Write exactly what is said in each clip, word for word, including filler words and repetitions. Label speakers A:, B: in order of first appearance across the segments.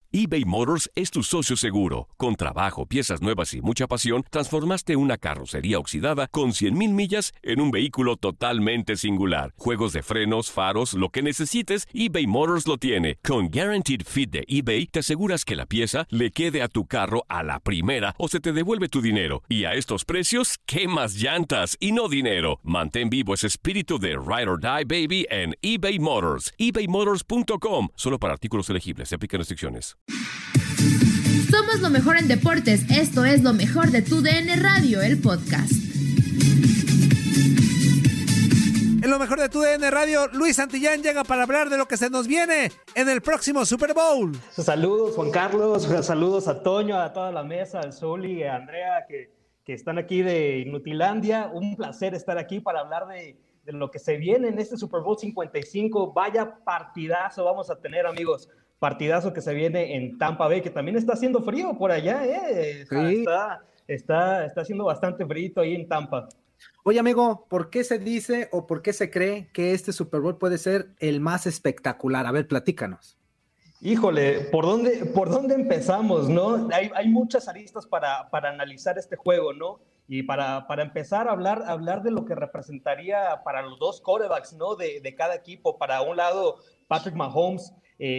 A: eBay Motors es tu socio seguro. Con trabajo, piezas nuevas y mucha pasión, transformaste una carrocería oxidada con cien mil millas en un vehículo totalmente singular. Juegos de frenos, faros, lo que necesites, eBay Motors lo tiene. Con Guaranteed Fit de eBay, te aseguras que la pieza le quede a tu carro a la primera o se te devuelve tu dinero. Y a estos precios, ¿qué más llantas y no dinero? Mantén vivo ese espíritu de Ride or Die, baby, en eBay Motors. ebay motors punto com. Solo para artículos elegibles. Se aplican restricciones.
B: Somos lo mejor en deportes. Esto es lo mejor de tu D N Radio, el podcast.
C: En lo mejor de tu D N Radio, Luis Santillán llega para hablar de lo que se nos viene en el próximo Super Bowl.
D: Saludos, Juan Carlos. Saludos a Toño, a toda la mesa, al Zuli, a Andrea, que, que están aquí de Inutilandia. Un placer estar aquí para hablar de, de lo que se viene en este Super Bowl cincuenta y cinco. Vaya partidazo vamos a tener, amigos. Partidazo que se viene en Tampa Bay, que también está haciendo frío por allá, ¿eh? Sí. Está, está, está haciendo bastante frío ahí en Tampa.
E: Oye, amigo, ¿por qué se dice o por qué se cree que este Super Bowl puede ser el más espectacular? A ver, platícanos.
D: Híjole, ¿por dónde, por dónde empezamos, no? Hay, hay muchas aristas para, para analizar este juego, ¿no? Y para, para empezar a hablar, hablar de lo que representaría para los dos quarterbacks, ¿no? De, de cada equipo. Para un lado, Patrick Mahomes,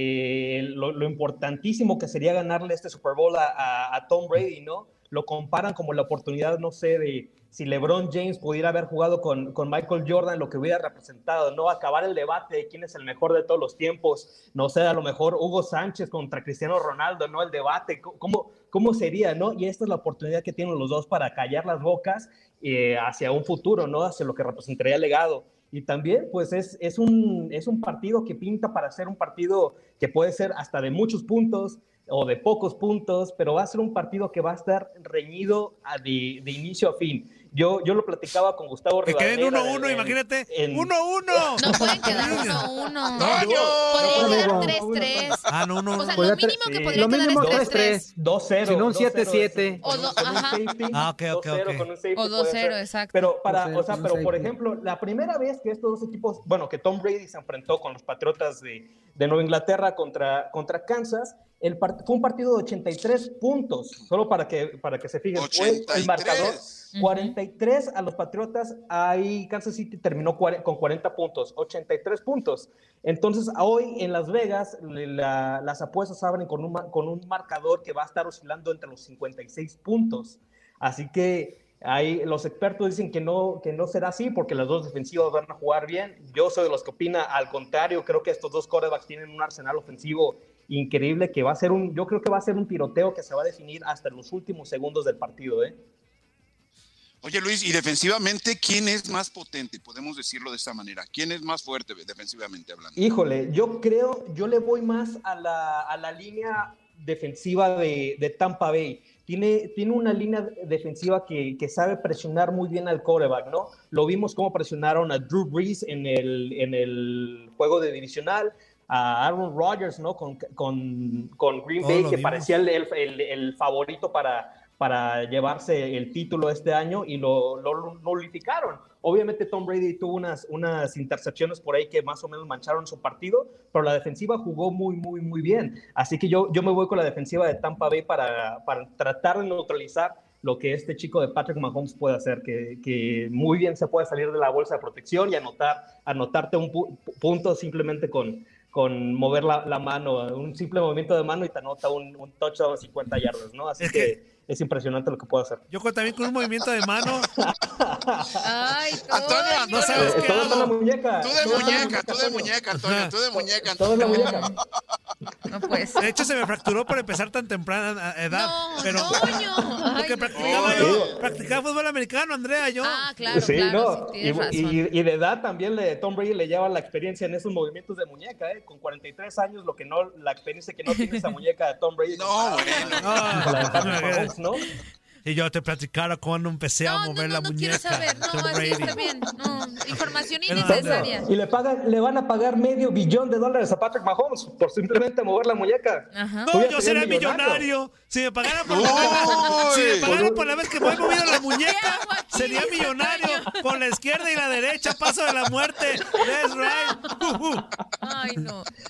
D: eh, lo, lo importantísimo que sería ganarle este Super Bowl a, a, a Tom Brady, ¿no? Lo comparan como la oportunidad, no sé, de si LeBron James pudiera haber jugado con, con Michael Jordan, lo que hubiera representado, ¿no? Acabar el debate de quién es el mejor de todos los tiempos, no sé, a lo mejor Hugo Sánchez contra Cristiano Ronaldo, ¿no? El debate, ¿cómo, cómo sería, no? Y esta es la oportunidad que tienen los dos para callar las bocas eh, hacia un futuro, ¿no? Hacia lo que representaría el legado. Y también, pues, es, es, un, es un partido que pinta para ser un partido que puede ser hasta de muchos puntos o de pocos puntos, pero va a ser un partido que va a estar reñido a de, de inicio a fin. Yo, yo lo platicaba con Gustavo Rivadeneira.
C: Que queden uno uno, imagínate. uno uno.
F: No pueden quedar uno uno.
C: No,
F: podría quedar tres tres.
C: Ah, no, no.
F: O sea,
E: Podría
F: lo mínimo
E: tre-
F: que
E: sí.
F: podría
E: Lo
F: quedar
E: mínimo
F: es
E: tres
F: tres tres.
D: dos cero.
E: Si no, un siete siete.
F: O do- ajá.
C: Ah, ok, ok, ok.
D: Con un safety
F: O dos
D: puede
F: cero,
D: ser.
F: exacto.
D: Pero, para,
E: dos cero,
D: o sea,
E: con un
D: pero por
E: safety.
D: ejemplo, la primera vez que estos dos equipos, bueno, que Tom Brady se enfrentó con los Patriotas de, de Nueva Inglaterra contra, contra Kansas, el part- fue un partido de ochenta y tres puntos, solo para que, para que se fijen. Fue el marcador cuarenta y tres a los Patriotas, ahí Kansas City terminó cuarenta, con cuarenta puntos, ochenta y tres puntos. Entonces, hoy en Las Vegas, la, las apuestas abren con un, con un marcador que va a estar oscilando entre los cincuenta y seis puntos. Así que ahí los expertos dicen que no, que no será así porque las dos defensivas van a jugar bien. Yo soy de los que opina al contrario. Creo que estos dos quarterbacks tienen un arsenal ofensivo increíble que va a ser un, yo creo que va a ser un tiroteo que se va a definir hasta los últimos segundos del partido, ¿eh?
G: Oye, Luis, y defensivamente, ¿quién es más potente? Podemos decirlo de esta manera. ¿Quién es más fuerte defensivamente hablando?
D: Híjole, yo creo, yo le voy más a la, a la línea defensiva de, de Tampa Bay. Tiene, tiene una línea defensiva que, que sabe presionar muy bien al quarterback, ¿no? Lo vimos cómo presionaron a Drew Brees en el, en el juego de divisional, a Aaron Rodgers, ¿no? Con, con, con Green Bay, oh, que vimos. Parecía el, el, el favorito para, para llevarse el título este año y lo, lo nulificaron. Obviamente Tom Brady tuvo unas, unas intercepciones por ahí que más o menos mancharon su partido, pero la defensiva jugó muy, muy, muy bien. Así que yo, yo me voy con la defensiva de Tampa Bay para, para tratar de neutralizar lo que este chico de Patrick Mahomes puede hacer, que, que muy bien se puede salir de la bolsa de protección y anotar, anotarte un pu- punto simplemente con, con mover la, la mano, un simple movimiento de mano y te anota un, un touchdown a cincuenta yardas, ¿no? Así es que, que es impresionante lo que puede hacer.
C: Yo también con un movimiento de mano.
F: Ay,
G: Antonio,
C: no sabes
D: eh,
C: qué
D: todo
C: hago.
D: La muñeca.
G: Tú de
D: todo
G: muñeca, tú de muñeca, Antonio, tú de muñeca.
D: Todo es la muñeca.
F: No pues.
C: De hecho, se me fracturó por empezar tan temprana edad.
F: No,
C: pero
F: Toño.
C: porque
F: Ay,
C: practicaba,
F: no.
C: yo, practicaba fútbol americano, Andrea, yo.
F: Ah, claro,
D: Sí,
F: claro,
D: no.
F: sí,
D: y,
F: tienes razón.
D: y, y de edad también le, Tom Brady le lleva la experiencia en esos movimientos de muñeca, ¿eh? Con cuarenta y tres años, lo que no, la experiencia que no tiene esa muñeca de Tom Brady.
G: No,
D: con
C: Ah,
D: la de Patrick Mahomes, ¿no?
C: Y yo te platicara cuando empecé a
F: No,
C: mover
F: no,
C: la
F: no, no
C: muñeca.
F: quiero saber. No,
C: Tom
F: así
C: Brady.
F: está bien. No, información
C: Pero,
F: innecesaria.
D: Y le pagan, le van a pagar medio billón de dólares a Patrick Mahomes por simplemente mover la muñeca.
F: Ajá.
C: No, yo sería millonario. Si me pagaran por, la, si me pagaran por la vez que me he movido la muñeca, sería millonario. Con la izquierda y la derecha, paso de la muerte. That's right. Uh, uh.
F: Ay, no.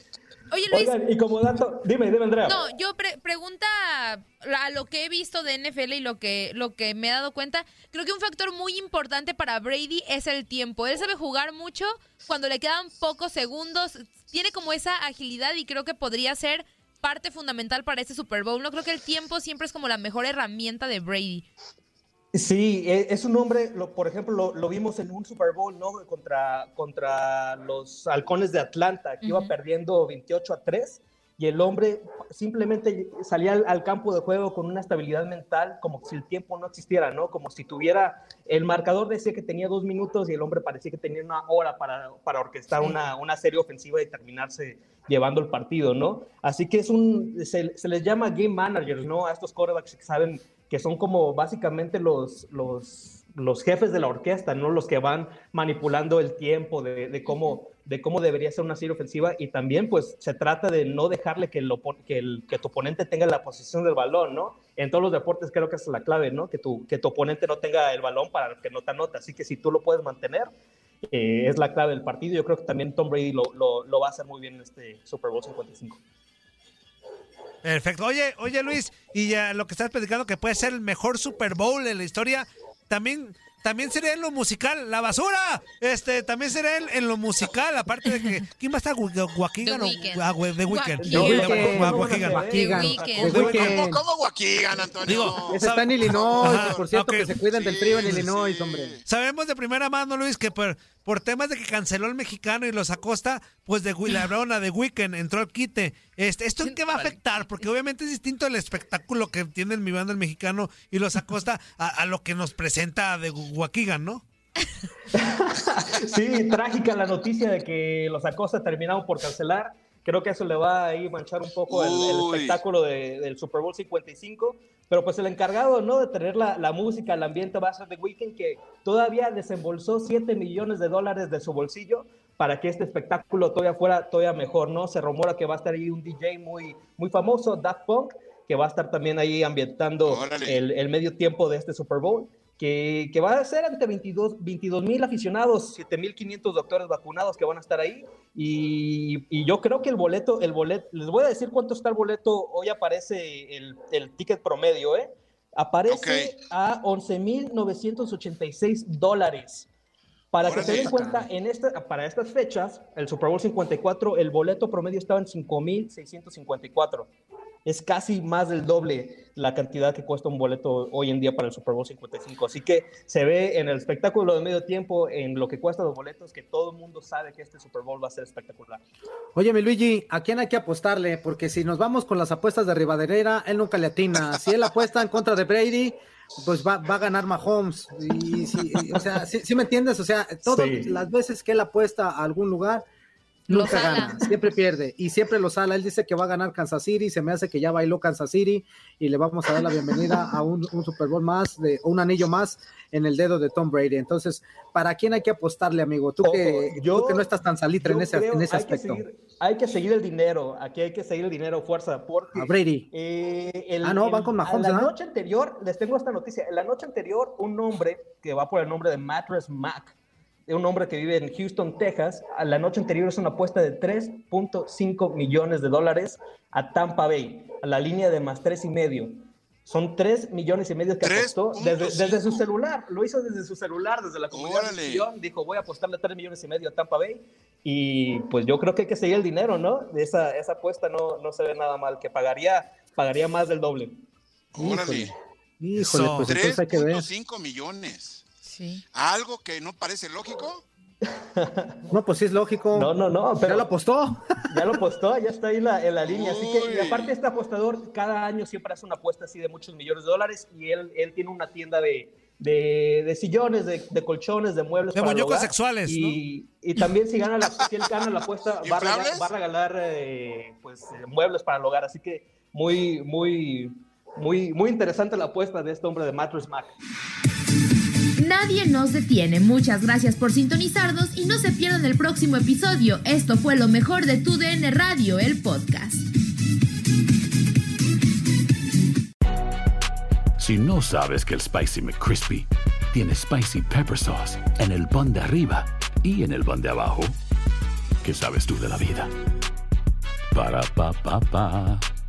F: Oye, Luis.
D: Oigan, y como dato, dime, dime, Andrea.
F: No, yo pre- pregunta a lo que he visto de N F L y lo que, lo que me he dado cuenta, creo que un factor muy importante para Brady es el tiempo. Él sabe jugar mucho cuando le quedan pocos segundos, tiene como esa agilidad y creo que podría ser parte fundamental para este Super Bowl. No creo que el tiempo siempre es como la mejor herramienta de Brady.
D: Sí, es un hombre, lo, por ejemplo, lo, lo vimos en un Super Bowl, ¿no? Contra, contra los Halcones de Atlanta, que uh-huh. iba perdiendo veintiocho a tres, y el hombre simplemente salía al, al campo de juego con una estabilidad mental, como si el tiempo no existiera, ¿no? Como si tuviera, el marcador decía que tenía dos minutos y el hombre parecía que tenía una hora para, para orquestar sí. una, una serie ofensiva y terminarse llevando el partido, ¿no? Así que es un, se, se les llama game managers, ¿no? A estos quarterbacks que saben que son como básicamente los, los, los jefes de la orquesta, ¿no? Los que van manipulando el tiempo de, de, cómo, de cómo debería ser una serie ofensiva, y también pues se trata de no dejarle que, el, que, el, que tu oponente tenga la posición del balón, ¿no? En todos los deportes creo que esa es la clave, ¿no? Que tu, que tu oponente no tenga el balón para que no te anote, así que si tú lo puedes mantener, eh, es la clave del partido. Yo creo que también Tom Brady lo, lo, lo va a hacer muy bien en este Super Bowl cincuenta y cinco.
C: Perfecto. Oye, oye Luis, y ya lo que estás platicando que puede ser el mejor Super Bowl en la historia, también, también sería en lo musical, la basura, este, también sería en, en lo musical, aparte de que, ¿quién va a estar? ¿Waukegan o The Weeknd?
G: ¿Cómo Waukegan, Antonio?
E: Digo, ese está en Illinois, ajá, por cierto, okay. Que se cuidan sí, del frío en Illinois, sí. Hombre.
C: Sabemos de primera mano, Luis, que por, por temas de que canceló el mexicano y los Acosta, pues de la brona de Weeknd entró al quite. Este, ¿Esto en qué va a afectar? Porque obviamente es distinto el espectáculo que tiene mi banda el mexicano y los Acosta a, a lo que nos presenta de Waukegan, ¿no?
D: Sí, trágica la noticia de que los Acosta terminaron por cancelar. Creo que eso le va a ir manchar un poco el, el espectáculo de, del Super Bowl cincuenta y cinco. Pero pues el encargado, ¿no?, de tener la, la música, el ambiente va a ser The Weeknd, que todavía desembolsó siete millones de dólares de su bolsillo para que este espectáculo todavía fuera todavía mejor, ¿no? Se rumora que va a estar ahí un D J muy, muy famoso, Daft Punk, que va a estar también ahí ambientando el, el medio tiempo de este Super Bowl, que, que va a ser ante veintidós mil aficionados, siete mil quinientos doctores vacunados que van a estar ahí, y, y yo creo que el boleto, el boleto, les voy a decir cuánto está el boleto, hoy aparece el, el ticket promedio, ¿eh? Aparece okay. a once mil novecientos ochenta y seis dólares. Para Ahora que se den cuenta, en esta, para estas fechas, el Super Bowl cincuenta y cuatro, el boleto promedio estaba en cinco mil seiscientos cincuenta y cuatro. Es casi más del doble la cantidad que cuesta un boleto hoy en día para el Super Bowl cincuenta y cinco. Así que se ve en el espectáculo de medio tiempo, en lo que cuesta los boletos, que todo el mundo sabe que este Super Bowl va a ser espectacular.
E: Oye, mi Luigi, ¿a quién hay que apostarle? Porque si nos vamos con las apuestas de Rivadeneira, él nunca le atina. Si él apuesta en contra de Brady, pues va, va a ganar Mahomes. Y, si, y, o sea, ¿sí, ¿sí me entiendes? O sea, todas sí. las veces que él apuesta a algún lugar, nunca gana, siempre pierde y siempre lo sala. Él dice que va a ganar Kansas City, se me hace que ya bailó Kansas City y le vamos a dar la bienvenida a un, un Super Bowl más, de, un anillo más en el dedo de Tom Brady. Entonces, ¿para quién hay que apostarle, amigo? Tú, oh, que, yo, tú que no estás tan salitre en ese, en ese hay aspecto.
D: Que seguir, hay que seguir el dinero, aquí hay que seguir el dinero, fuerza, porque...
E: A Brady.
D: Eh, el,
E: ah, no,
D: el,
E: van con Mahomes,
D: La
E: ¿no?
D: noche anterior, les tengo esta noticia, en la noche anterior, un hombre que va por el nombre de Mattress Mac, un hombre que vive en Houston, Texas, a la noche anterior es una apuesta de tres punto cinco millones de dólares a Tampa Bay, a la línea de más tres y medio. Son tres millones y medio que apostó desde, desde su celular, lo hizo desde su celular, desde la comunidad de Houston, dijo voy a apostarle tres millones y medio a Tampa Bay, y pues yo creo que hay que seguir el dinero, ¿no? Esa, esa apuesta no, no se ve nada mal, que pagaría, pagaría más del doble.
G: Órale.
E: Híjole, pues entonces hay que ver.
G: tres punto cinco millones. Sí. ¿Algo que no parece lógico?
E: No, pues sí es lógico.
D: No, no, no. Pero
E: ya lo apostó.
D: Ya lo apostó, ya está ahí en la, en la línea. Así que, y aparte este apostador, cada año siempre hace una apuesta así de muchos millones de dólares y él, él tiene una tienda de, de, de sillones, de, de colchones, de muebles.
C: De muñecos sexuales,
D: y, ¿no? Y también si, gana la, si él gana la apuesta, va a regalar, va a regalar eh, pues, eh, muebles para el hogar. Así que muy, muy, muy, muy interesante la apuesta de este hombre de Mattress Mac.
B: Nadie nos detiene. Muchas gracias por sintonizarnos y no se pierdan el próximo episodio. Esto fue lo mejor de Tu D N Radio, el podcast.
H: Si no sabes que el Spicy McCrispy tiene Spicy Pepper Sauce en el pan de arriba y en el pan de abajo, ¿qué sabes tú de la vida? Ba-da-ba-ba-ba.